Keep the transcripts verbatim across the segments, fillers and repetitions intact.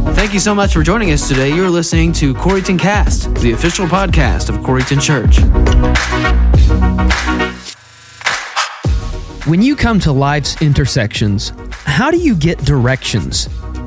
Thank you so much for joining us today. You're listening to Coreyton Cast, the official podcast of Coreyton Church. When you come to life's intersections, how do you get directions?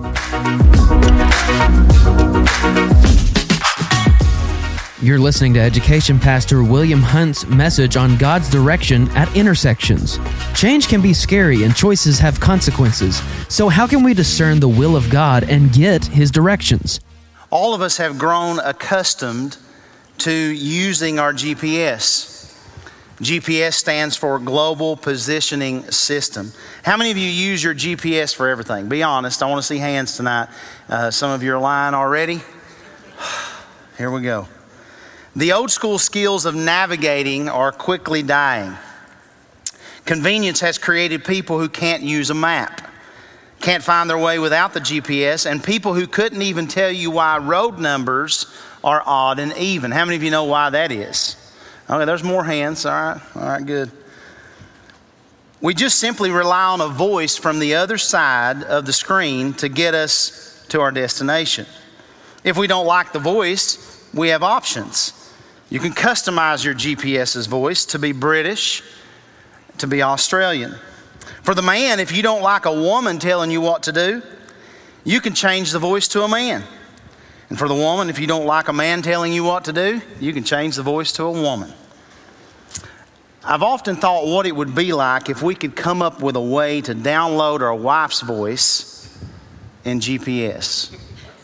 You're listening to Education Pastor William Hunt's message on God's direction at intersections. Change can be scary and choices have consequences. So how can we discern the will of God and get His directions? All of us have grown accustomed to using our G P S. G P S stands for Global Positioning System. How many of you use your G P S for everything? Be honest. I want to see hands tonight. Uh, some of you are lying already. Here we go. The old school skills of navigating are quickly dying. Convenience has created people who can't use a map, can't find their way without the G P S, and people who couldn't even tell you why road numbers are odd and even. How many of you know why that is? Okay, there's more hands. All right, all right, good. We just simply rely on a voice from the other side of the screen to get us to our destination. If we don't like the voice, we have options. You can customize your GPS's voice to be British, to be Australian. For the man, if you don't like a woman telling you what to do, you can change the voice to a man. And for the woman, if you don't like a man telling you what to do, you can change the voice to a woman. I've often thought what it would be like if we could come up with a way to download our wife's voice in G P S.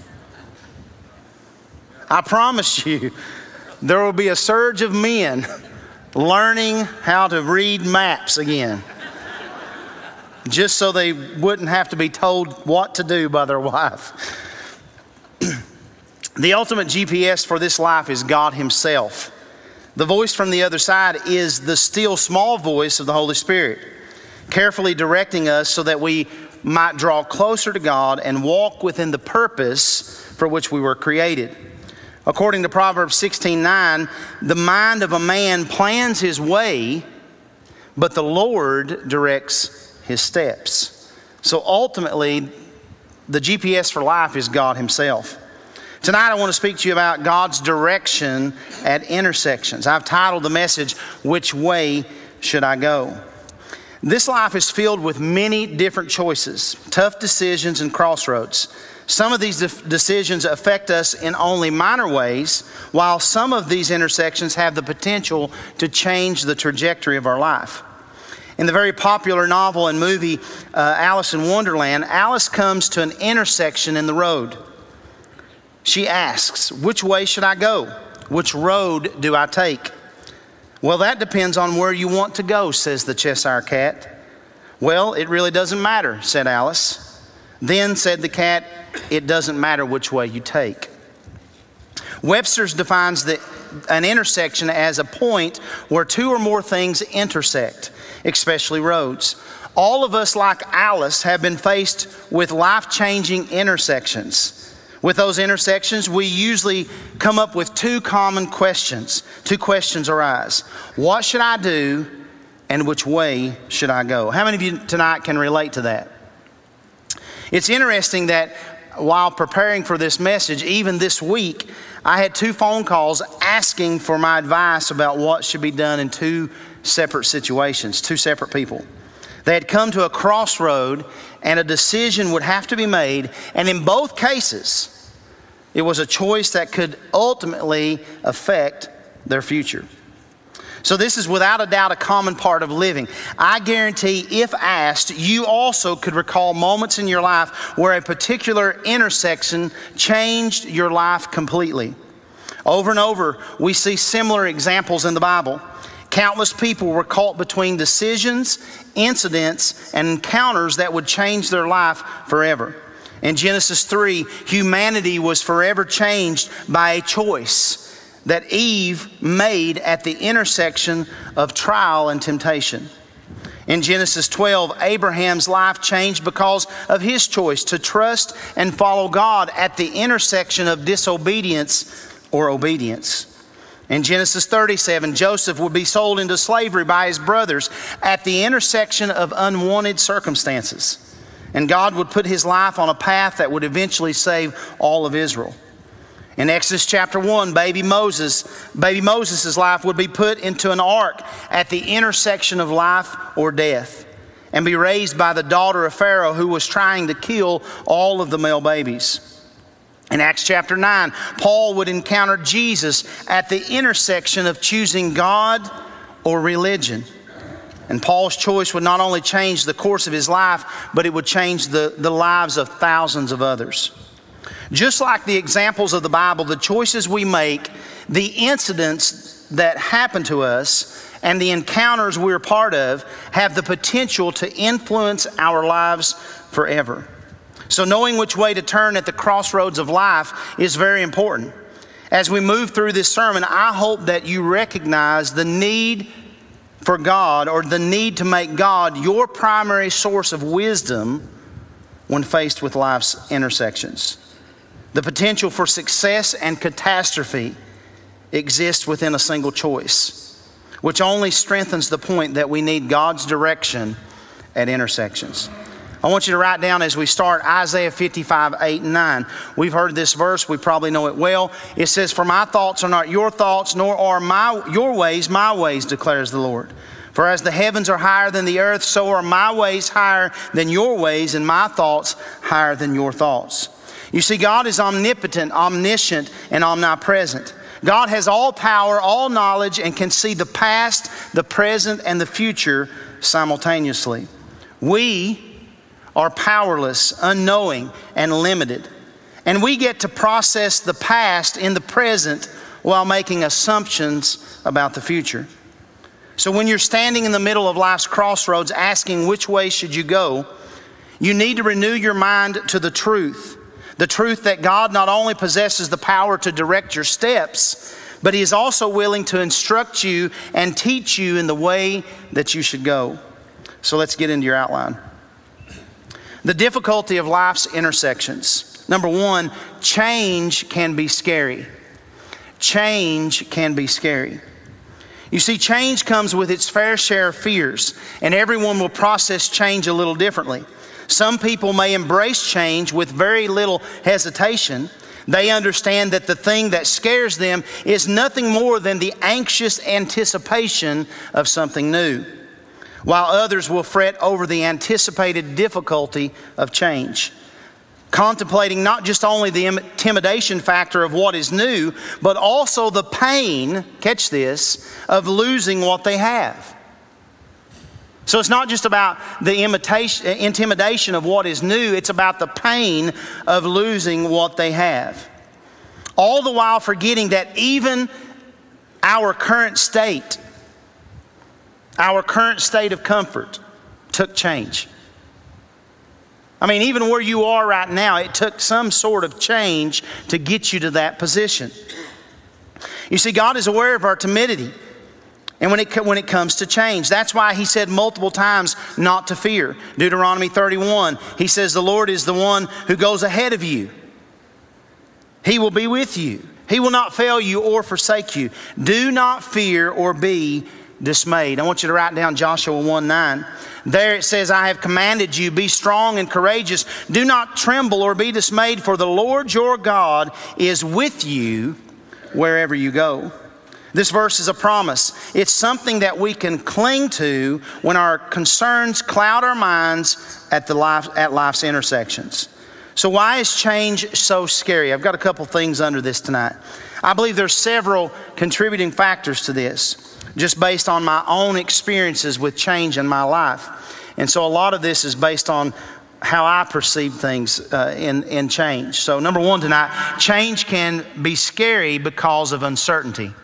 I promise you, there will be a surge of men learning how to read maps again, just so they wouldn't have to be told what to do by their wife. The ultimate G P S for this life is God Himself. The voice from the other side is the still small voice of the Holy Spirit, carefully directing us so that we might draw closer to God and walk within the purpose for which we were created. According to Proverbs sixteen nine, the mind of a man plans his way, but the Lord directs his steps. So ultimately, the G P S for life is God Himself. Tonight I want to speak to you about God's direction at intersections. I've titled the message, "Which Way Should I Go?" This life is filled with many different choices, tough decisions, and crossroads. Some of these de- decisions affect us in only minor ways, while some of these intersections have the potential to change the trajectory of our life. In the very popular novel and movie uh, Alice in Wonderland, Alice comes to an intersection in the road. She asks, "Which way should I go? Which road do I take?" "Well, that depends on where you want to go," says the Cheshire Cat. "Well, it really doesn't matter," said Alice. "Then," said the cat, "it doesn't matter which way you take." Webster's defines the, an intersection as a point where two or more things intersect, especially roads. All of us, like Alice, have been faced with life-changing intersections. With those intersections, we usually come up with two common questions. Two questions arise. What should I do, and which way should I go? How many of you tonight can relate to that? It's interesting that while preparing for this message, even this week, I had two phone calls asking for my advice about what should be done in two separate situations, two separate people. They had come to a crossroad and a decision would have to be made, and in both cases, it was a choice that could ultimately affect their future. So this is without a doubt a common part of living. I guarantee if asked, you also could recall moments in your life where a particular intersection changed your life completely. Over and over, we see similar examples in the Bible. Countless people were caught between decisions, incidents, and encounters that would change their life forever. In Genesis three, humanity was forever changed by a choice that Eve made at the intersection of trial and temptation. In Genesis twelve, Abraham's life changed because of his choice to trust and follow God at the intersection of disobedience or obedience. In Genesis thirty-seven, Joseph would be sold into slavery by his brothers at the intersection of unwanted circumstances. And God would put his life on a path that would eventually save all of Israel. In Exodus chapter one, baby Moses, baby Moses' life would be put into an ark at the intersection of life or death and be raised by the daughter of Pharaoh, who was trying to kill all of the male babies. In Acts chapter nine, Paul would encounter Jesus at the intersection of choosing God or religion. And Paul's choice would not only change the course of his life, but it would change the, the lives of thousands of others. Just like the examples of the Bible, the choices we make, the incidents that happen to us, and the encounters we're part of have the potential to influence our lives forever. So knowing which way to turn at the crossroads of life is very important. As we move through this sermon, I hope that you recognize the need for God, or the need to make God your primary source of wisdom when faced with life's intersections. The potential for success and catastrophe exists within a single choice, which only strengthens the point that we need God's direction at intersections. I want you to write down as we start Isaiah fifty-five, eight and nine. We've heard this verse, we probably know it well. It says, "For my thoughts are not your thoughts, nor are my your ways my ways, declares the Lord. For as the heavens are higher than the earth, so are my ways higher than your ways, and my thoughts higher than your thoughts." You see, God is omnipotent, omniscient, and omnipresent. God has all power, all knowledge, and can see the past, the present, and the future simultaneously. We are powerless, unknowing, and limited. And we get to process the past in the present while making assumptions about the future. So when you're standing in the middle of life's crossroads asking which way should you go, you need to renew your mind to the truth. The truth that God not only possesses the power to direct your steps, but He is also willing to instruct you and teach you in the way that you should go. So let's get into your outline. The difficulty of life's intersections. Number one, change can be scary. Change can be scary. You see, change comes with its fair share of fears, and everyone will process change a little differently. Some people may embrace change with very little hesitation. They understand that the thing that scares them is nothing more than the anxious anticipation of something new, while others will fret over the anticipated difficulty of change, contemplating not just only the intimidation factor of what is new, but also the pain, catch this, of losing what they have. So it's not just about the imitation, intimidation of what is new, it's about the pain of losing what they have. All the while forgetting that even our current state, our current state of comfort took change. I mean, even where you are right now, it took some sort of change to get you to that position. You see, God is aware of our timidity and when it, when it comes to change. That's why He said multiple times not to fear. Deuteronomy thirty-one, He says, "The Lord is the one who goes ahead of you. He will be with you. He will not fail you or forsake you. Do not fear or be dismayed." I want you to write down Joshua one nine. There it says, "I have commanded you, be strong and courageous. Do not tremble or be dismayed, for the Lord your God is with you wherever you go." This verse is a promise. It's something that we can cling to when our concerns cloud our minds at, the life, at life's intersections. So why is change so scary? I've got a couple things under this tonight. I believe there's several contributing factors to this, just based on my own experiences with change in my life. And so a lot of this is based on how I perceive things uh, in, in change. So number one tonight, change can be scary because of uncertainty.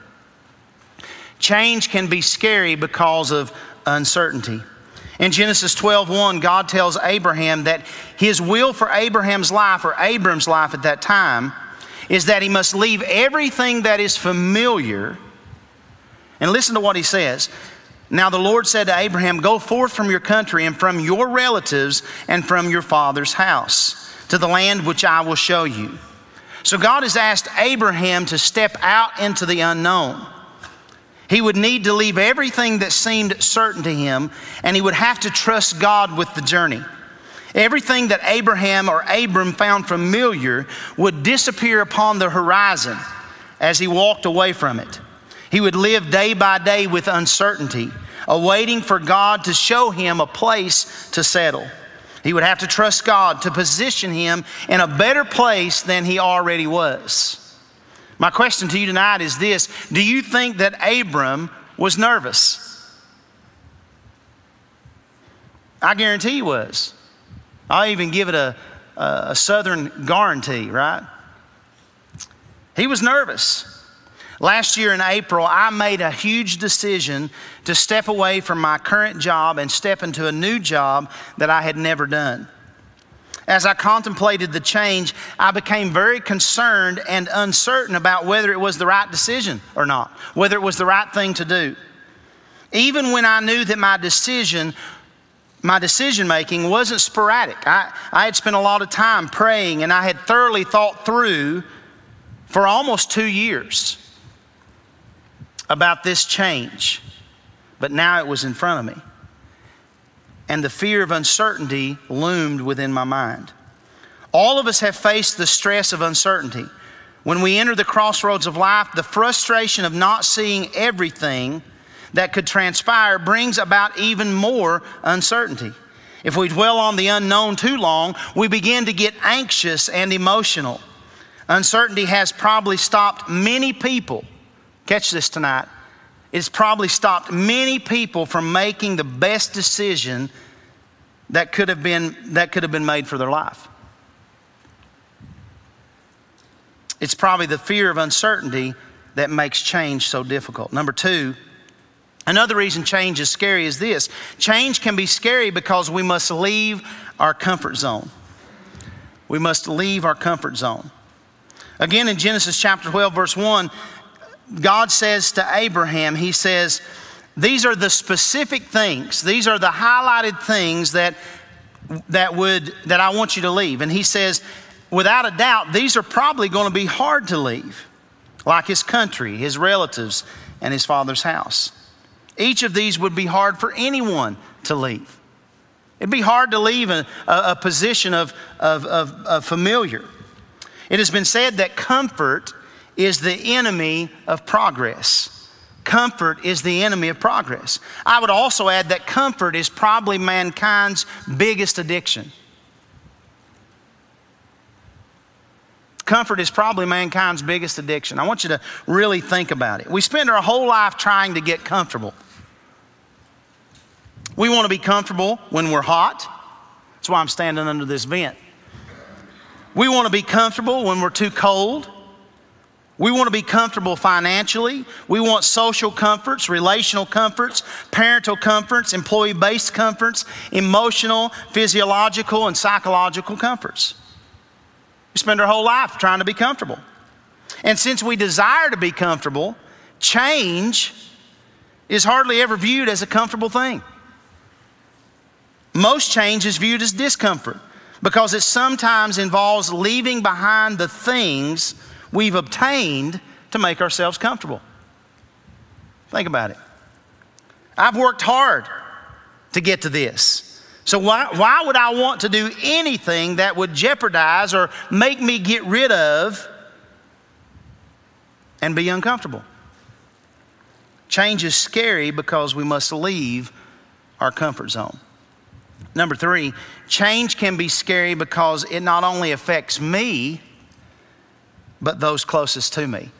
Change can be scary because of uncertainty. In Genesis twelve one, God tells Abraham that His will for Abraham's life, or Abram's life at that time, is that he must leave everything that is familiar. And listen to what He says. "Now the Lord said to Abraham, go forth from your country and from your relatives and from your father's house to the land which I will show you." So God has asked Abraham to step out into the unknown. He would need to leave everything that seemed certain to him, and he would have to trust God with the journey. Everything that Abraham or Abram found familiar would disappear upon the horizon as he walked away from it. He would live day by day with uncertainty, awaiting for God to show him a place to settle. He would have to trust God to position him in a better place than he already was. My question to you tonight is this: do you think that Abram was nervous? I guarantee he was. I'll even give it a, a southern guarantee, right? He was nervous. Last year in April, I made a huge decision to step away from my current job and step into a new job that I had never done. As I contemplated the change, I became very concerned and uncertain about whether it was the right decision or not, whether it was the right thing to do. Even when I knew that my decision, my decision making wasn't sporadic. I, I had spent a lot of time praying, and I had thoroughly thought through for almost two years about this change, but now it was in front of me. And the fear of uncertainty loomed within my mind. All of us have faced the stress of uncertainty. When we enter the crossroads of life, the frustration of not seeing everything that could transpire brings about even more uncertainty. If we dwell on the unknown too long, we begin to get anxious and emotional. Uncertainty has probably stopped many people. Catch this tonight. It's probably stopped many people from making the best decision that could have been that could have been made for their life. It's probably the fear of uncertainty that makes change so difficult. Number two, another reason change is scary is this: change can be scary because we must leave our comfort zone. We must leave our comfort zone. Again, in Genesis chapter twelve, verse one, God says to Abraham, he says, these are the specific things, these are the highlighted things that that would that I want you to leave. And he says, without a doubt, these are probably going to be hard to leave, like his country, his relatives, and his father's house. Each of these would be hard for anyone to leave. It'd be hard to leave a, a, a position of, of, of, of familiar. It has been said that comfort is the enemy of progress. Comfort is the enemy of progress. I would also add that comfort is probably mankind's biggest addiction. Comfort is probably mankind's biggest addiction. I want you to really think about it. We spend our whole life trying to get comfortable. We want to be comfortable when we're hot. That's why I'm standing under this vent. We want to be comfortable when we're too cold. We want to be comfortable financially. We want social comforts, relational comforts, parental comforts, employee-based comforts, emotional, physiological, and psychological comforts. We spend our whole life trying to be comfortable. And since we desire to be comfortable, change is hardly ever viewed as a comfortable thing. Most change is viewed as discomfort because it sometimes involves leaving behind the things we've obtained to make ourselves comfortable. Think about it. I've worked hard to get to this. So why, why would I want to do anything that would jeopardize or make me get rid of and be uncomfortable? Change is scary because we must leave our comfort zone. Number three, change can be scary because it not only affects me, but those closest to me.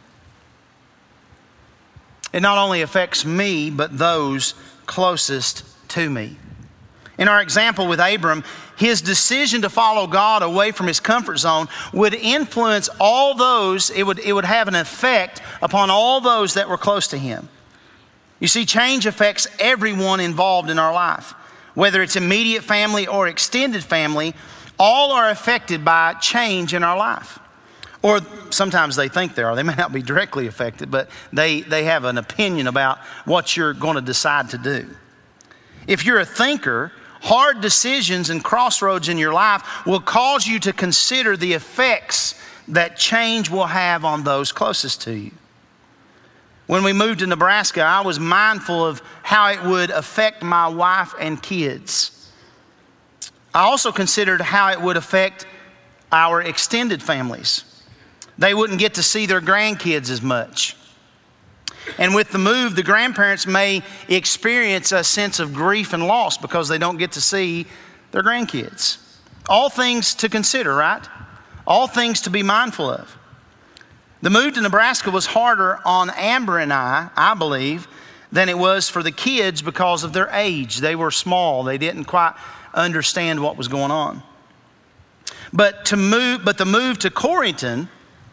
It not only affects me, but those closest to me. In our example with Abram, his decision to follow God away from his comfort zone would influence all those, it would, it would have an effect upon all those that were close to him. You see, change affects everyone involved in our life. Whether it's immediate family or extended family, all are affected by change in our life. Or sometimes they think they are. They may not be directly affected, but they, they have an opinion about what you're going to decide to do. If you're a thinker, hard decisions and crossroads in your life will cause you to consider the effects that change will have on those closest to you. When we moved to Nebraska, I was mindful of how it would affect my wife and kids. I also considered how it would affect our extended families. They wouldn't get to see their grandkids as much. And with the move, the grandparents may experience a sense of grief and loss because they don't get to see their grandkids. All things to consider, right? All things to be mindful of. The move to Nebraska was harder on Amber and I, I believe, than it was for the kids because of their age. They were small. They didn't quite understand what was going on. But to move, but the move to Corrington,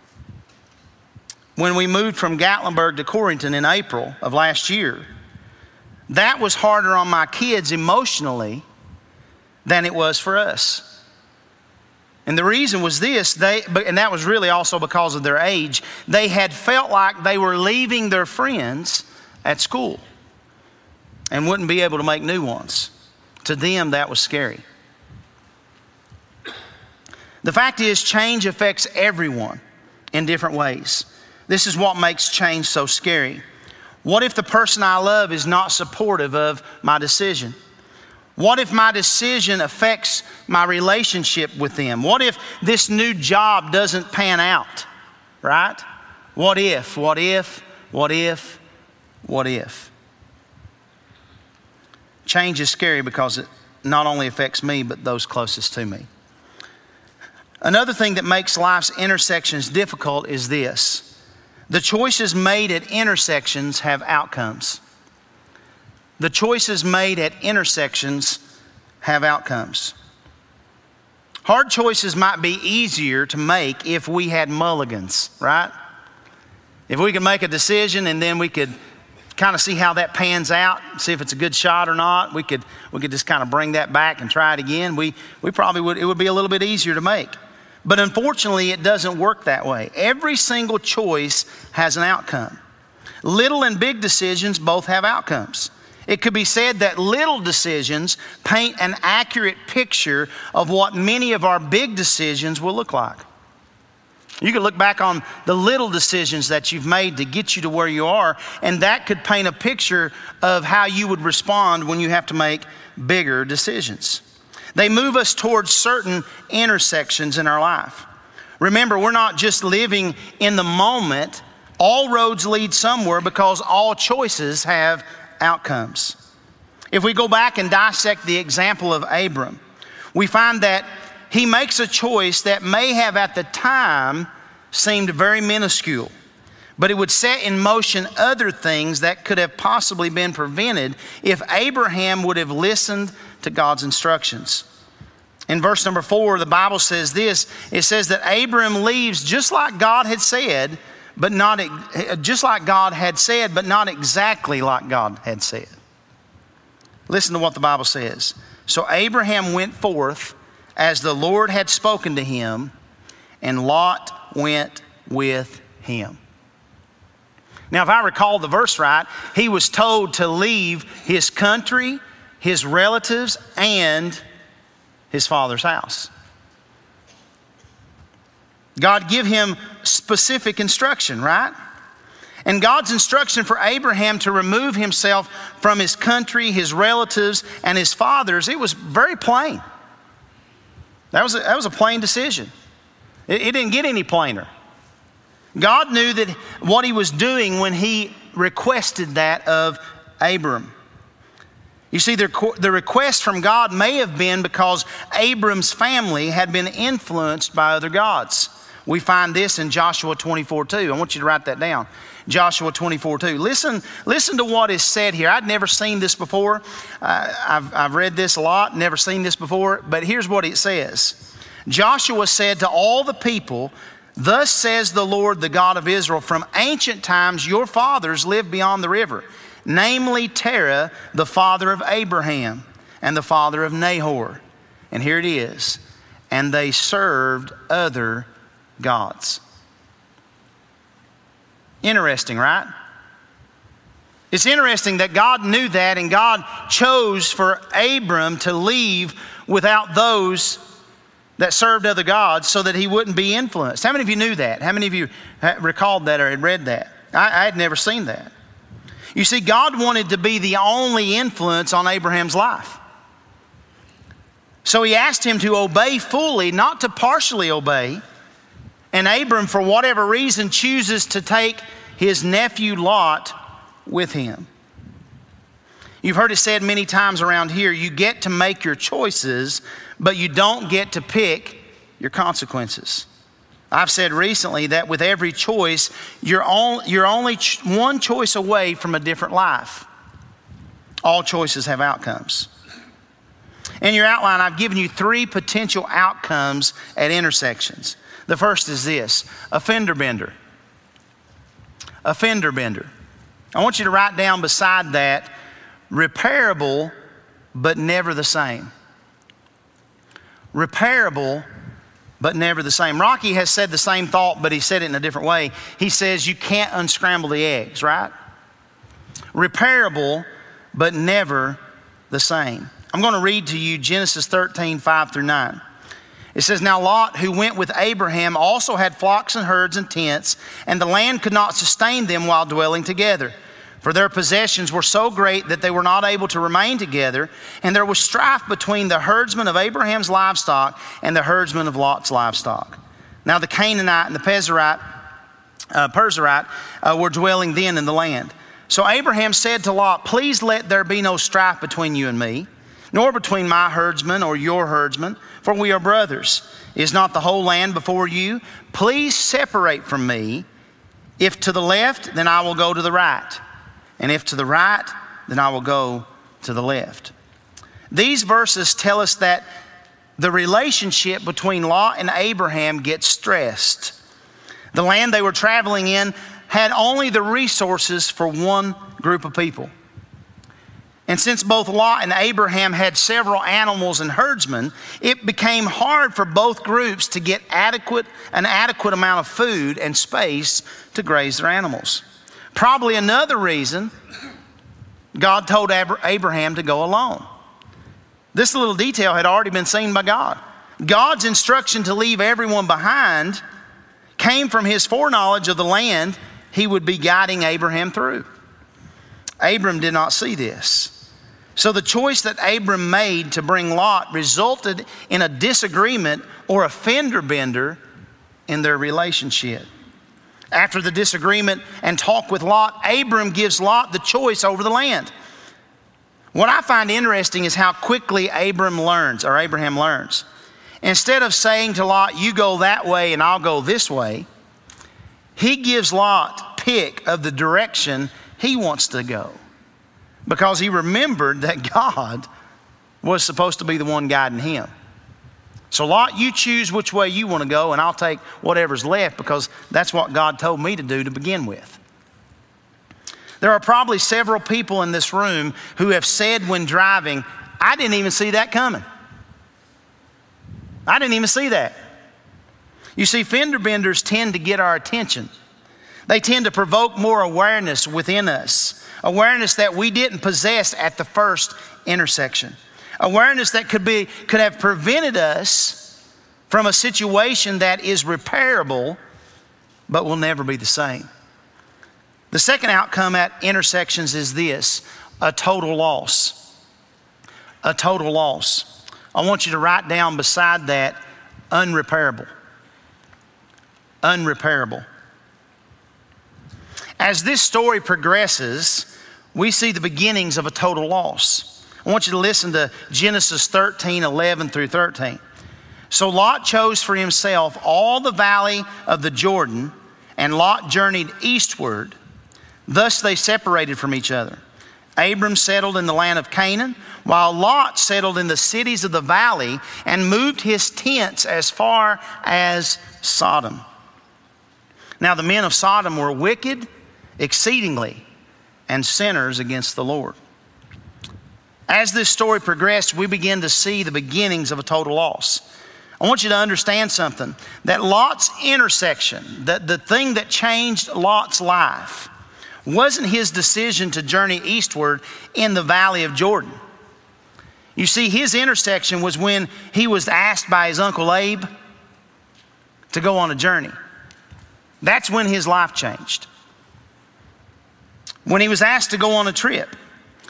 when we moved from Gatlinburg to Corrington in April of last year, that was harder on my kids emotionally than it was for us. And the reason was this, they, and that was really also because of their age, they had felt like they were leaving their friends at school and wouldn't be able to make new ones. To them, that was scary. The fact is, change affects everyone in different ways. This is what makes change so scary. What if the person I love is not supportive of my decision? What if my decision affects my relationship with them? What if this new job doesn't pan out, right? What if, what if, what if, what if? Change is scary because it not only affects me, but those closest to me. Another thing that makes life's intersections difficult is this. The choices made at intersections have outcomes. The choices made at intersections have outcomes. Hard choices might be easier to make if we had mulligans, right? If we could make a decision and then we could kind of see how that pans out, see if it's a good shot or not. We could we could just kind of bring that back and try it again. We we probably would, it would be a little bit easier to make. But unfortunately, it doesn't work that way. Every single choice has an outcome. Little and big decisions both have outcomes. It could be said that little decisions paint an accurate picture of what many of our big decisions will look like. You can look back on the little decisions that you've made to get you to where you are, and that could paint a picture of how you would respond when you have to make bigger decisions. They move us towards certain intersections in our life. Remember, we're not just living in the moment. All roads lead somewhere because all choices have outcomes. If we go back and dissect the example of Abram, we find that he makes a choice that may have at the time seemed very minuscule, but it would set in motion other things that could have possibly been prevented if Abraham would have listened to God's instructions. In verse number four, the Bible says this. It says that Abram leaves just like God had said, but not just like God had said, but not exactly like God had said. Listen to what the Bible says. So Abraham went forth as the Lord had spoken to him, and Lot went with him. Now, if I recall the verse right, he was told to leave his country, his relatives, and his father's house. God give him specific instruction, right? And God's instruction for Abraham to remove himself from his country, his relatives, and his fathers, it was very plain. That was a, that was a plain decision. It, it didn't get any plainer. God knew that what he was doing when he requested that of Abram. You see, the, the request from God may have been because Abram's family had been influenced by other gods. We find this in Joshua twenty-four two. I want you to write that down. Joshua twenty-four two. Listen, listen to what is said here. I'd never seen this before. Uh, I've, I've read this a lot, never seen this before, but here's what it says. Joshua said to all the people, "Thus says the Lord, the God of Israel, from ancient times your fathers lived beyond the river, namely Terah, the father of Abraham and the father of Nahor." And here it is. "And they served other gods." Interesting, right? It's interesting that God knew that, and God chose for Abram to leave without those that served other gods so that he wouldn't be influenced. How many of you knew that? How many of you recalled that or had read that? I, I had never seen that. You see, God wanted to be the only influence on Abraham's life. So he asked him to obey fully, not to partially obey. And Abram, for whatever reason, chooses to take his nephew Lot with him. You've heard it said many times around here, you get to make your choices, but you don't get to pick your consequences. I've said recently that with every choice, you're, on, you're only ch- one choice away from a different life. All choices have outcomes. In your outline, I've given you three potential outcomes at intersections. The first is this: a fender bender. A fender bender. I want you to write down beside that, repairable, but never the same. Repairable, but never the same. Rocky has said the same thought, but he said it in a different way. He says you can't unscramble the eggs, right? Repairable, but never the same. I'm going to read to you Genesis thirteen, five through nine. It says, "Now Lot, who went with Abraham, also had flocks and herds and tents, and the land could not sustain them while dwelling together. For their possessions were so great that they were not able to remain together, and there was strife between the herdsmen of Abraham's livestock and the herdsmen of Lot's livestock. Now the Canaanite and the Pezerite, uh, Perizite uh, were dwelling then in the land. So Abraham said to Lot, 'Please let there be no strife between you and me, nor between my herdsmen or your herdsmen, for we are brothers. Is not the whole land before you? Please separate from me. If to the left, then I will go to the right. And if to the right, then I will go to the left.'" These verses tell us that the relationship between Lot and Abraham gets stressed. The land they were traveling in had only the resources for one group of people. And since both Lot and Abraham had several animals and herdsmen, it became hard for both groups to get adequate, an adequate amount of food and space to graze their animals. Probably another reason God told Abraham to go alone. This little detail had already been seen by God. God's instruction to leave everyone behind came from his foreknowledge of the land he would be guiding Abraham through. Abram did not see this. So the choice that Abram made to bring Lot resulted in a disagreement or a fender bender in their relationship. After the disagreement and talk with Lot, Abram gives Lot the choice over the land. What I find interesting is how quickly Abram learns, or Abraham learns. Instead of saying to Lot, "You go that way and I'll go this way," he gives Lot pick of the direction he wants to go, because he remembered that God was supposed to be the one guiding him. So Lot, you choose which way you want to go, and I'll take whatever's left, because that's what God told me to do to begin with. There are probably several people in this room who have said when driving, "I didn't even see that coming. I didn't even see that." You see, fender benders tend to get our attention. They tend to provoke more awareness within us. Awareness that we didn't possess at the first intersection. Awareness that could be, could have prevented us from a situation that is repairable, but will never be the same. The second outcome at intersections is this: a total loss. A total loss. I want you to write down beside that, unrepairable. Unrepairable. As this story progresses, we see the beginnings of a total loss. I want you to listen to Genesis thirteen, eleven through thirteen. "So Lot chose for himself all the valley of the Jordan, and Lot journeyed eastward. Thus they separated from each other. Abram settled in the land of Canaan, while Lot settled in the cities of the valley and moved his tents as far as Sodom. Now the men of Sodom were wicked exceedingly, and sinners against the Lord." As this story progressed, we begin to see the beginnings of a total loss. I want you to understand something, that Lot's intersection, that the thing that changed Lot's life, wasn't his decision to journey eastward in the valley of Jordan. You see, his intersection was when he was asked by his Uncle Abe to go on a journey. That's when his life changed. When he was asked to go on a trip.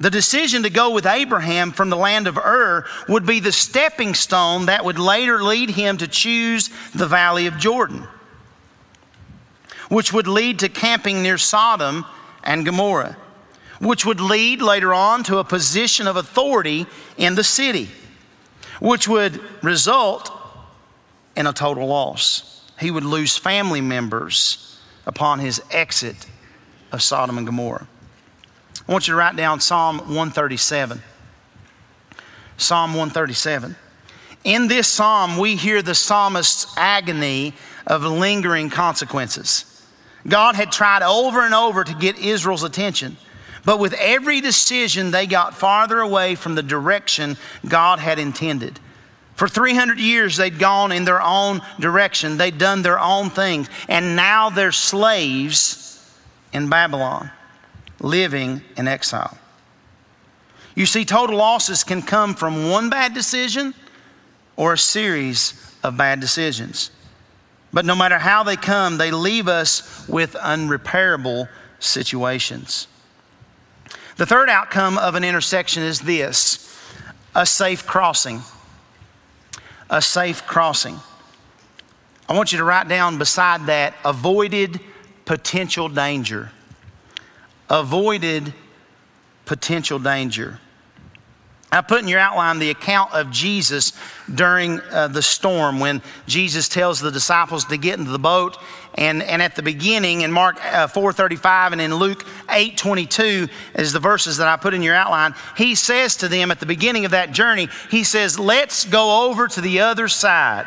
The decision to go with Abraham from the land of Ur would be the stepping stone that would later lead him to choose the valley of Jordan, which would lead to camping near Sodom and Gomorrah, which would lead later on to a position of authority in the city, which would result in a total loss. He would lose family members upon his exit of Sodom and Gomorrah. I want you to write down Psalm one thirty-seven. Psalm one thirty-seven. In this psalm, we hear the psalmist's agony of lingering consequences. God had tried over and over to get Israel's attention, but with every decision, they got farther away from the direction God had intended. For three hundred years, they'd gone in their own direction. They'd done their own things, and now they're slaves in Babylon, living in exile. You see, total losses can come from one bad decision or a series of bad decisions. But no matter how they come, they leave us with unrepairable situations. The third outcome of an intersection is this: a safe crossing. A safe crossing. I want you to write down beside that, avoided potential danger. Avoided potential danger. I put in your outline the account of Jesus during uh, the storm, when Jesus tells the disciples to get into the boat. And, and at the beginning in Mark uh, four thirty-five and in Luke eight twenty-two is the verses that I put in your outline. He says to them at the beginning of that journey, he says, let's go over to the other side.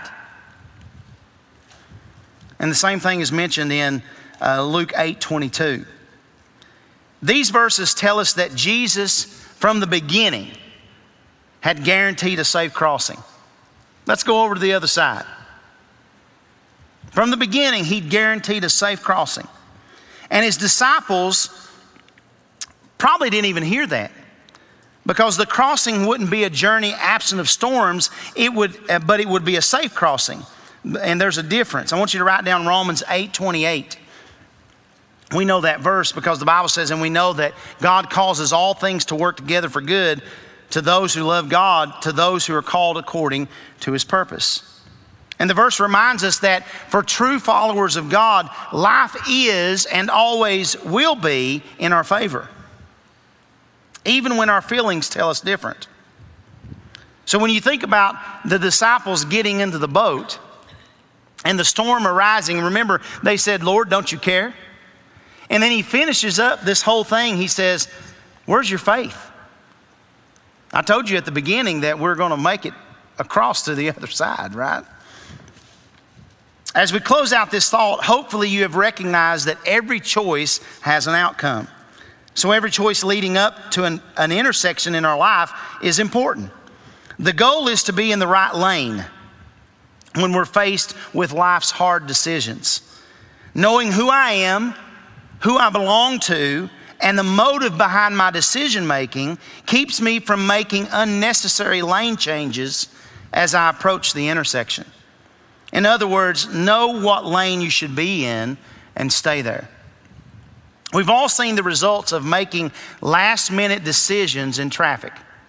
And the same thing is mentioned in uh, Luke eight twenty-two. These verses tell us that Jesus, from the beginning, had guaranteed a safe crossing. Let's go over to the other side. From the beginning, he'd guaranteed a safe crossing. And his disciples probably didn't even hear that, because the crossing wouldn't be a journey absent of storms, it would, but it would be a safe crossing. And there's a difference. I want you to write down Romans eight twenty-eight. We know that verse because the Bible says, and we know that God causes all things to work together for good to those who love God, to those who are called according to his purpose. And the verse reminds us that for true followers of God, life is and always will be in our favor, even when our feelings tell us different. So when you think about the disciples getting into the boat and the storm arising, remember they said, Lord, don't you care? And then he finishes up this whole thing. He says, where's your faith? I told you at the beginning that we're going to make it across to the other side, right? As we close out this thought, hopefully you have recognized that every choice has an outcome. So every choice leading up to an, an intersection in our life is important. The goal is to be in the right lane when we're faced with life's hard decisions. Knowing who I am, who I belong to, and the motive behind my decision making keeps me from making unnecessary lane changes as I approach the intersection. In other words, know what lane you should be in and stay there. We've all seen the results of making last minute decisions in traffic.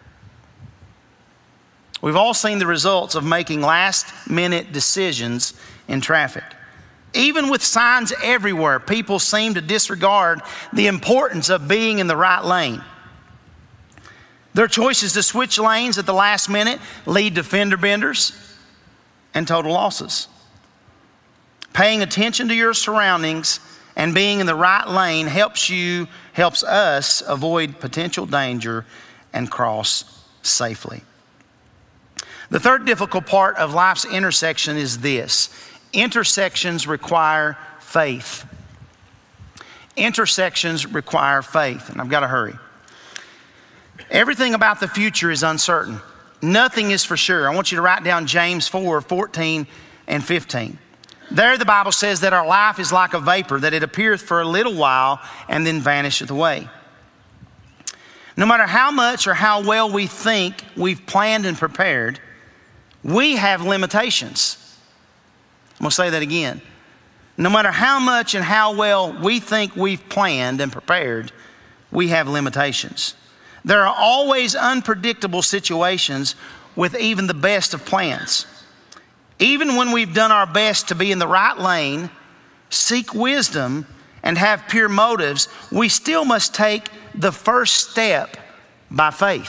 We've all seen the results of making last minute decisions in traffic. Even with signs everywhere, people seem to disregard the importance of being in the right lane. Their choices to switch lanes at the last minute lead to fender benders and total losses. Paying attention to your surroundings and being in the right lane helps you, helps us avoid potential danger and cross safely. The third difficult part of life's intersection is this: intersections require faith. Intersections require faith, and I've got to hurry. Everything about the future is uncertain. Nothing is for sure. I want you to write down James four, fourteen and fifteen. There the Bible says that our life is like a vapor, that it appeareth for a little while and then vanisheth away. No matter how much or how well we think we've planned and prepared, we have limitations. I'm going to say that again. No matter how much and how well we think we've planned and prepared, we have limitations. There are always unpredictable situations with even the best of plans. Even when we've done our best to be in the right lane, seek wisdom, and have pure motives, we still must take the first step by faith.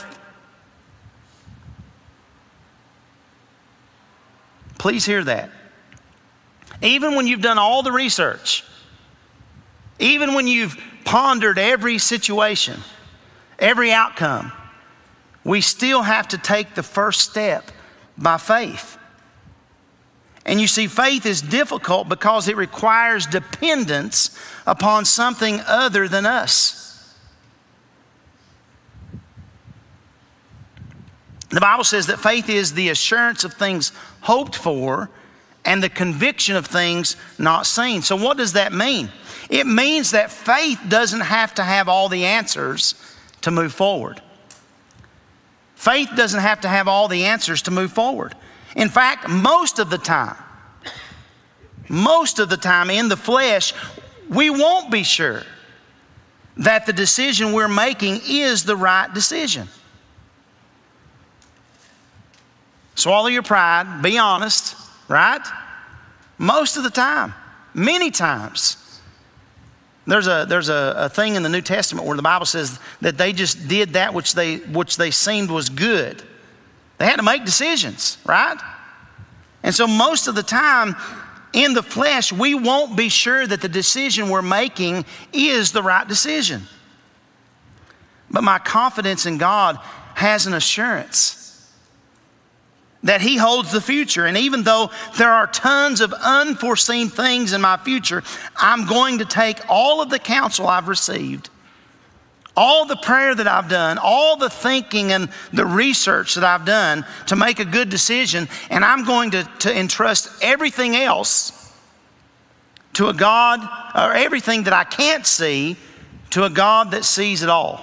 Please hear that. Even when you've done all the research, even when you've pondered every situation, every outcome, we still have to take the first step by faith. And you see, faith is difficult because it requires dependence upon something other than us. The Bible says that faith is the assurance of things hoped for and the conviction of things not seen. So what does that mean? It means that faith doesn't have to have all the answers to move forward. Faith doesn't have to have all the answers to move forward. In fact, most of the time, most of the time in the flesh, we won't be sure that the decision we're making is the right decision. Swallow your pride, be honest, right? Most of the time, many times. There's a there's a, a thing in the New Testament where the Bible says that they just did that which they which they seemed was good. They had to make decisions, right? And so most of the time in the flesh, we won't be sure that the decision we're making is the right decision. But my confidence in God has an assurance that He holds the future. And even though there are tons of unforeseen things in my future, I'm going to take all of the counsel I've received, all the prayer that I've done, all the thinking and the research that I've done to make a good decision, and I'm going to, to entrust everything else to a God, or everything that I can't see, to a God that sees it all.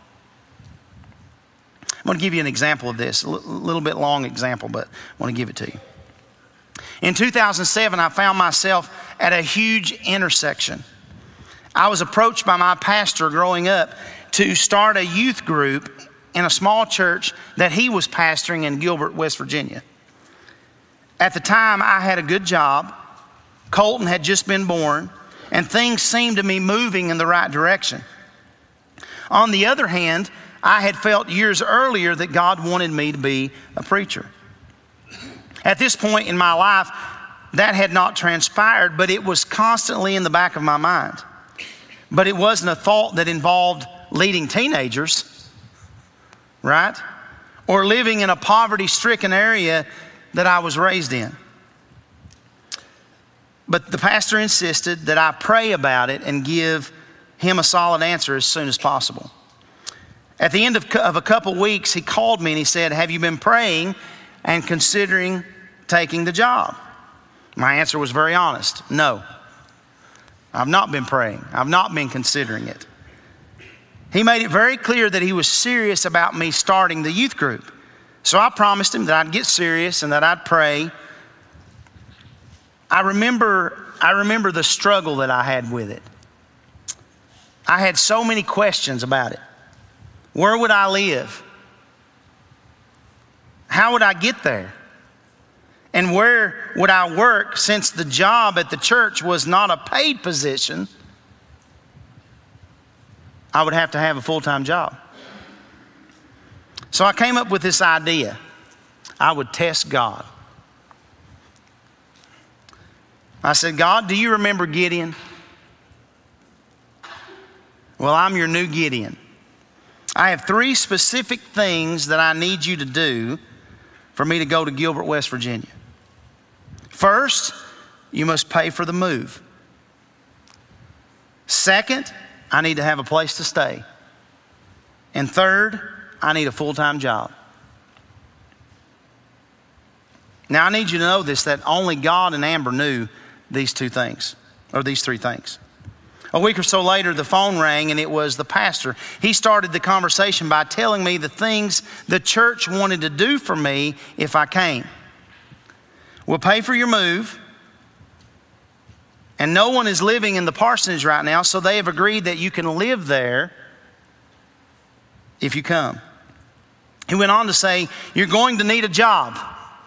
I'm going to give you an example of this, a little bit long example, but I want to give it to you. In two thousand seven, I found myself at a huge intersection. I was approached by my pastor growing up to start a youth group in a small church that he was pastoring in Gilbert, West Virginia. At the time, I had a good job. Colton had just been born, and things seemed to be moving in the right direction. On the other hand, I had felt years earlier that God wanted me to be a preacher. At this point in my life, that had not transpired, but it was constantly in the back of my mind. But it wasn't a thought that involved leading teenagers, right? Or living in a poverty-stricken area that I was raised in. But the pastor insisted that I pray about it and give him a solid answer as soon as possible. At the end of, of a couple weeks, he called me and he said, "Have you been praying and considering taking the job?" My answer was very honest. No, I've not been praying. I've not been considering it. He made it very clear that he was serious about me starting the youth group. So I promised him that I'd get serious and that I'd pray. I remember, I remember the struggle that I had with it. I had so many questions about it. Where would I live? How would I get there? And where would I work, since the job at the church was not a paid position? I would have to have a full-time job. So I came up with this idea. I would test God. I said, "God, do you remember Gideon?" Well, I'm your new Gideon. I have three specific things that I need you to do for me to go to Gilbert, West Virginia. First, you must pay for the move. Second, I need to have a place to stay. And third, I need a full-time job. Now, I need you to know this, that only God and Amber knew these two things, or these three things. A week or so later, the phone rang, and it was the pastor. He started the conversation by telling me the things the church wanted to do for me if I came. "We'll pay for your move, and no one is living in the parsonage right now, so they have agreed that you can live there if you come. He went on to say, you're going to need a job.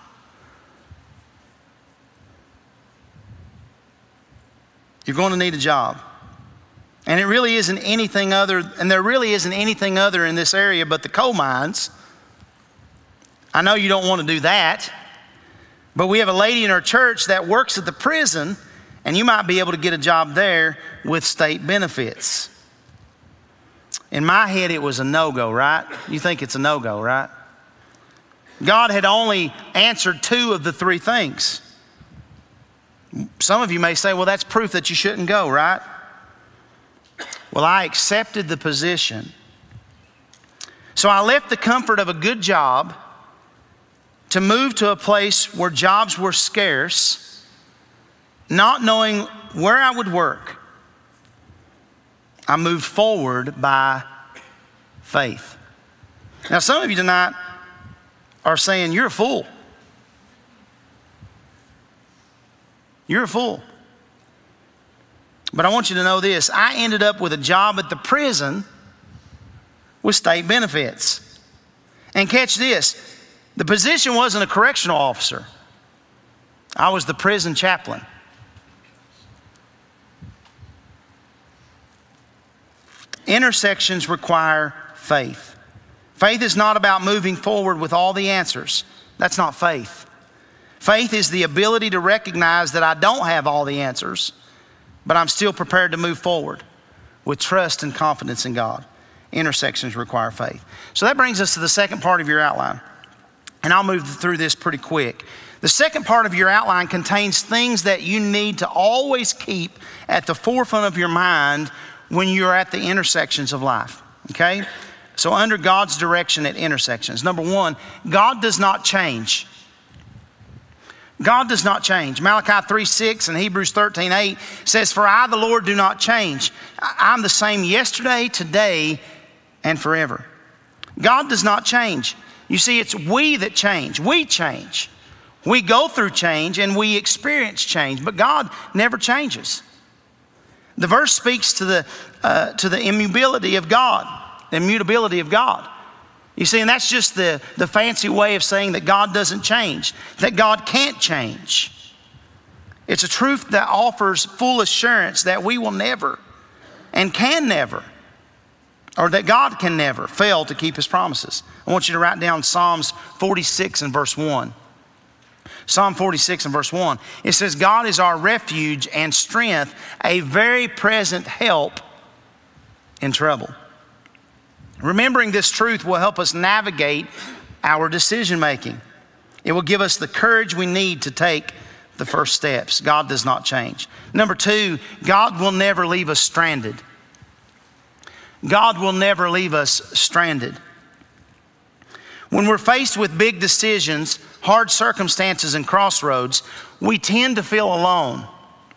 You're going to need a job. And it really isn't anything other, and there really isn't anything other in this area but the coal mines. I know you don't want to do that, but we have a lady in our church that works at the prison, and you might be able to get a job there with state benefits. In my head, it was a no-go, right? You think it's a no-go, right? God had only answered two of the three things. Some of you may say, well, that's proof that you shouldn't go, right? Well, I accepted the position. So I left the comfort of a good job to move to a place where jobs were scarce, not knowing where I would work. I moved forward by faith. Now, some of you tonight are saying, you're a fool. You're a fool. But I want you to know this. I ended up with a job at the prison with state benefits. And catch this. The position wasn't a correctional officer. I was the prison chaplain. Intersections require faith. Faith is not about moving forward with all the answers. That's not faith. Faith is the ability to recognize that I don't have all the answers, but I'm still prepared to move forward with trust and confidence in God. Intersections require faith. So that brings us to the second part of your outline. And I'll move through this pretty quick. The second part of your outline contains things that you need to always keep at the forefront of your mind when you're at the intersections of life, okay? So under God's direction at intersections. Number one, God does not change. God does not change. Malachi three six and Hebrews thirteen eight says, for I, the Lord, do not change. I'm the same yesterday, today, and forever. God does not change. You see, it's we that change. We change. We go through change and we experience change, but God never changes. The verse speaks to the, uh, to the immutability of God, the immutability of God. You see, and that's just the, the fancy way of saying that God doesn't change, that God can't change. It's a truth that offers full assurance that we will never and can never, or that God can never fail to keep his promises. I want you to write down Psalms forty-six and verse one. Psalm forty-six and verse one. It says, God is our refuge and strength, a very present help in trouble. Remembering this truth will help us navigate our decision making. It will give us the courage we need to take the first steps. God does not change. Number two, God will never leave us stranded. God will never leave us stranded. When we're faced with big decisions, hard circumstances, and crossroads, we tend to feel alone.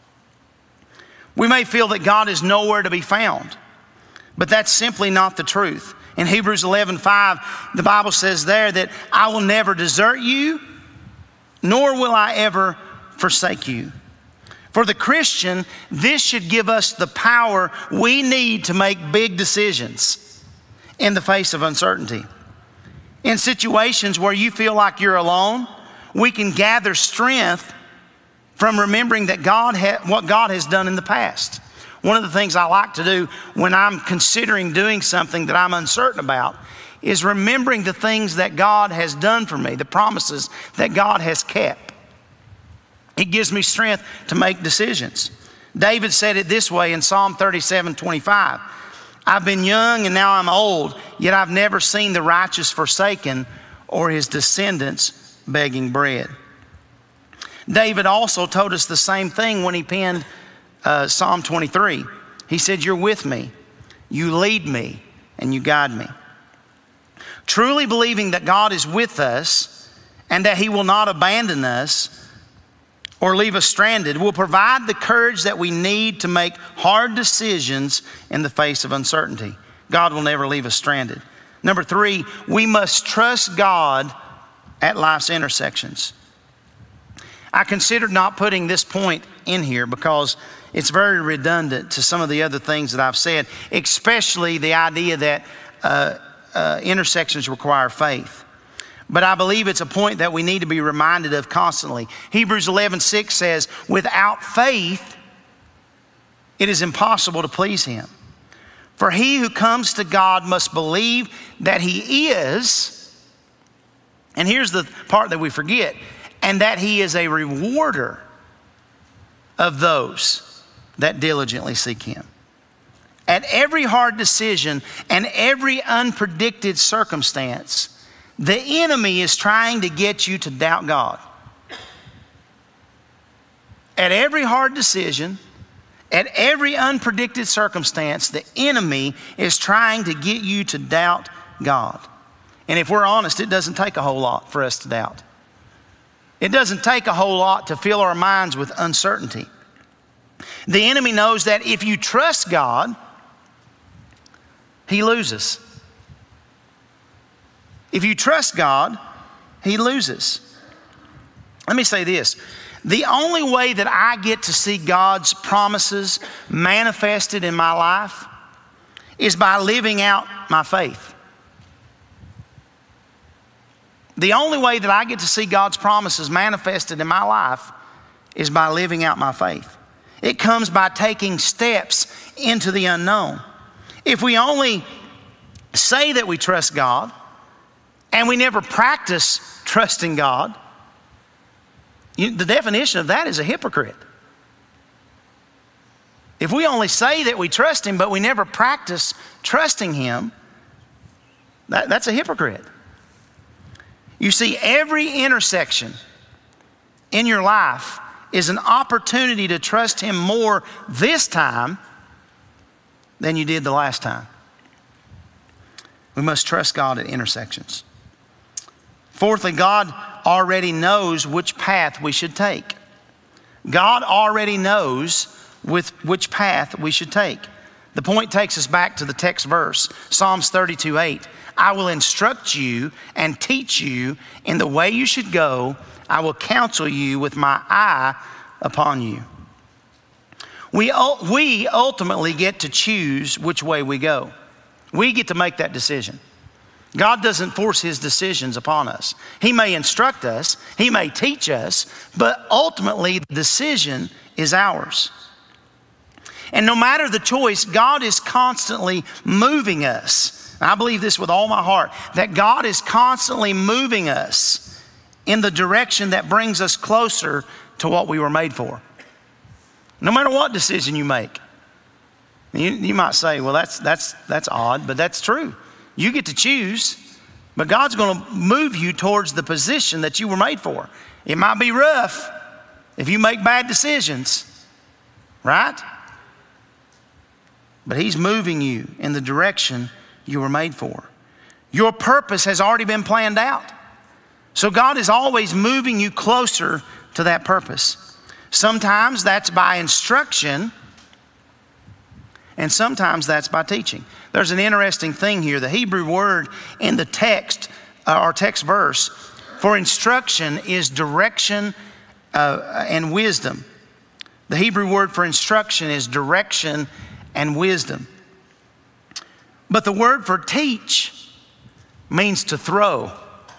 We may feel that God is nowhere to be found. But that's simply not the truth. In Hebrews eleven five, the Bible says there that I will never desert you, nor will I ever forsake you. For the Christian, this should give us the power we need to make big decisions in the face of uncertainty. In situations where you feel like you're alone, we can gather strength from remembering that God ha- what God has done in the past. One of the things I like to do when I'm considering doing something that I'm uncertain about is remembering the things that God has done for me, the promises that God has kept. It gives me strength to make decisions. David said it this way in Psalm thirty-seven twenty-five. I've been young and now I'm old, yet I've never seen the righteous forsaken or his descendants begging bread. David also told us the same thing when he penned Uh, Psalm twenty-three. He said, you're with me, you lead me, and you guide me. Truly believing that God is with us and that he will not abandon us or leave us stranded will provide the courage that we need to make hard decisions in the face of uncertainty. God will never leave us stranded. Number three, we must trust God at life's intersections. I considered not putting this point in here because it's very redundant to some of the other things that I've said, especially the idea that uh, uh, intersections require faith. But I believe it's a point that we need to be reminded of constantly. Hebrews eleven six says, without faith, it is impossible to please him. For he who comes to God must believe that he is, and here's the part that we forget, and that he is a rewarder of those that diligently seek him. At every hard decision and every unpredicted circumstance, the enemy is trying to get you to doubt God. At every hard decision, at every unpredicted circumstance, the enemy is trying to get you to doubt God. And if we're honest, it doesn't take a whole lot for us to doubt. It doesn't take a whole lot to fill our minds with uncertainty. The enemy knows that if you trust God, he loses. If you trust God, he loses. Let me say this. The only way that I get to see God's promises manifested in my life is by living out my faith. The only way that I get to see God's promises manifested in my life is by living out my faith. It comes by taking steps into the unknown. If we only say that we trust God, and we never practice trusting God, you, the definition of that is a hypocrite. If we only say that we trust him, but we never practice trusting him, that, that's a hypocrite. You see, every intersection in your life is an opportunity to trust him more this time than you did the last time. We must trust God at intersections. Fourthly, God already knows which path we should take. God already knows with which path we should take. The point takes us back to the text verse, Psalms thirty-two eight. I will instruct you and teach you in the way you should go. I will counsel you with my eye upon you. We, we ultimately get to choose which way we go. We get to make that decision. God doesn't force his decisions upon us. He may instruct us, he may teach us, but ultimately the decision is ours. And no matter the choice, God is constantly moving us. And I believe this with all my heart, that God is constantly moving us in the direction that brings us closer to what we were made for. No matter what decision you make. You, you might say, well, that's, that's, that's odd, but that's true. You get to choose, but God's going to move you towards the position that you were made for. It might be rough if you make bad decisions, right? But he's moving you in the direction you were made for. Your purpose has already been planned out. So God is always moving you closer to that purpose. Sometimes that's by instruction, and sometimes that's by teaching. There's an interesting thing here. The Hebrew word in the text, uh, our text verse, for instruction is direction uh, and wisdom. The Hebrew word for instruction is direction and wisdom. But the word for teach means to throw.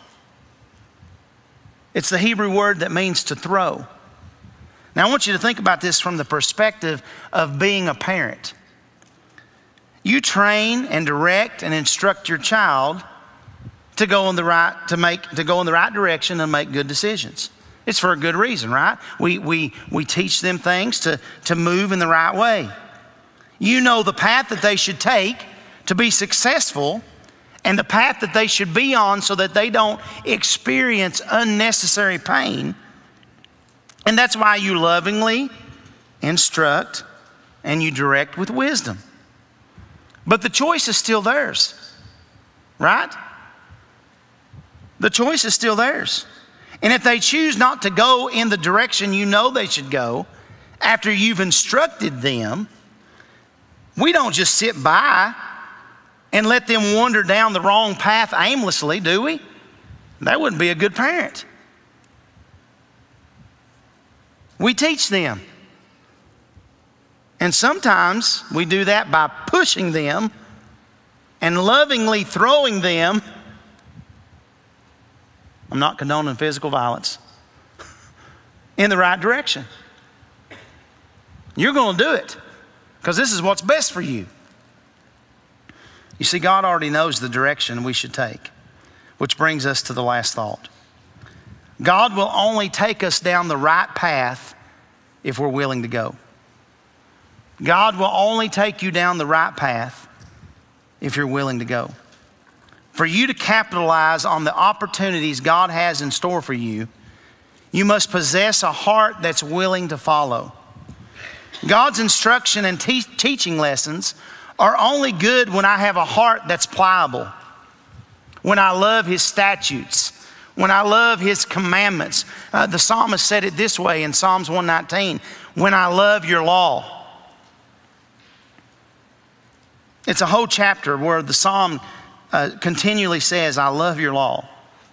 It's the Hebrew word that means to throw. Now I want you to think about this from the perspective of being a parent. You train and direct and instruct your child to go in the right to make to go in the right direction and make good decisions. It's for a good reason, right? We we we teach them things to, to move in the right way. You know the path that they should take to be successful and the path that they should be on so that they don't experience unnecessary pain. And that's why you lovingly instruct and you direct with wisdom. But the choice is still theirs, right? The choice is still theirs. And if they choose not to go in the direction you know they should go, after you've instructed them, we don't just sit by and let them wander down the wrong path aimlessly, do we? That wouldn't be a good parent. We teach them. And sometimes we do that by pushing them and lovingly throwing them, I'm not condoning physical violence, in the right direction. You're going to do it because this is what's best for you. You see, God already knows the direction we should take, which brings us to the last thought. God will only take us down the right path if we're willing to go. God will only take you down the right path if you're willing to go. For you to capitalize on the opportunities God has in store for you, you must possess a heart that's willing to follow. God's instruction and te- teaching lessons are only good when I have a heart that's pliable, when I love His statutes, when I love His commandments. Uh, the psalmist said it this way in Psalms one nineteen, when I love your law. It's a whole chapter where the psalm uh, continually says, I love your law.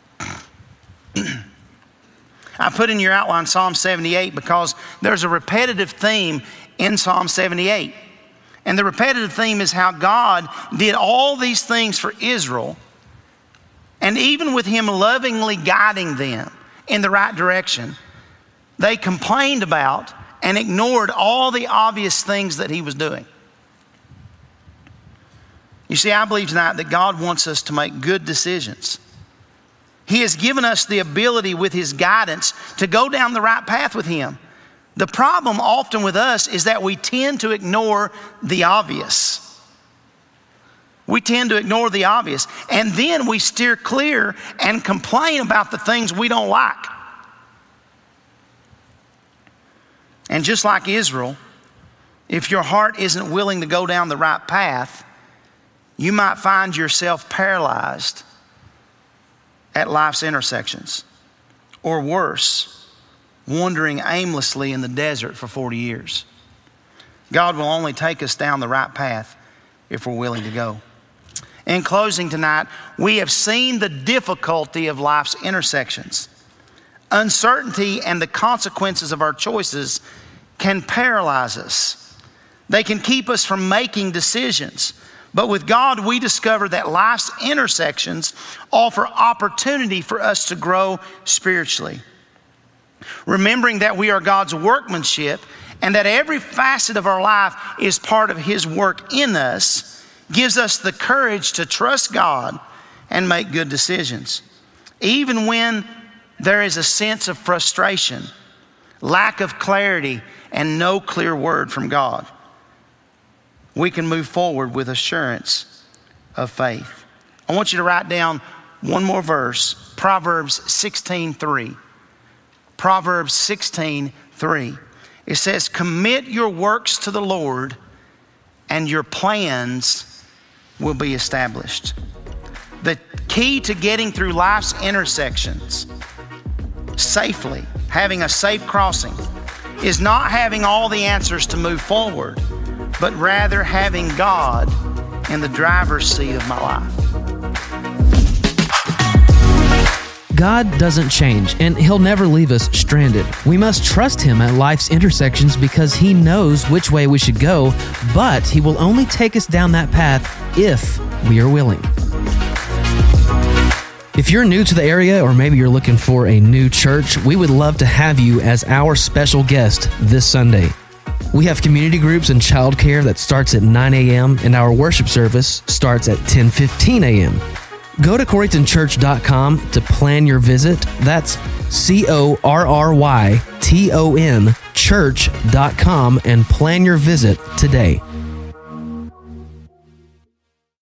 I put in your outline Psalm seventy-eight because there's a repetitive theme in Psalm seventy-eight. And the repetitive theme is how God did all these things for Israel, and even with Him lovingly guiding them in the right direction, they complained about and ignored all the obvious things that He was doing. You see, I believe tonight that God wants us to make good decisions. He has given us the ability with His guidance to go down the right path with Him. The problem often with us is that we tend to ignore the obvious. We tend to ignore the obvious. And then we steer clear and complain about the things we don't like. And just like Israel, if your heart isn't willing to go down the right path, you might find yourself paralyzed at life's intersections, or worse, wandering aimlessly in the desert for forty years. God will only take us down the right path if we're willing to go. In closing tonight, we have seen the difficulty of life's intersections. Uncertainty and the consequences of our choices can paralyze us. They can keep us from making decisions. But with God, we discover that life's intersections offer opportunity for us to grow spiritually. Remembering that we are God's workmanship and that every facet of our life is part of His work in us gives us the courage to trust God and make good decisions. Even when there is a sense of frustration, lack of clarity, and no clear word from God, we can move forward with assurance of faith. I want you to write down one more verse, Proverbs sixteen three. Proverbs sixteen three. It says, commit your works to the Lord and your plans will be established. The key to getting through life's intersections safely, having a safe crossing, is not having all the answers to move forward, but rather having God in the driver's seat of my life. God doesn't change, and He'll never leave us stranded. We must trust Him at life's intersections because He knows which way we should go, but He will only take us down that path if we are willing. If you're new to the area, or maybe you're looking for a new church, we would love to have you as our special guest this Sunday. We have community groups and childcare that starts at nine a.m. and our worship service starts at ten fifteen a.m. Go to corryton church dot com to plan your visit. That's C O R R Y T O N church dot com and plan your visit today.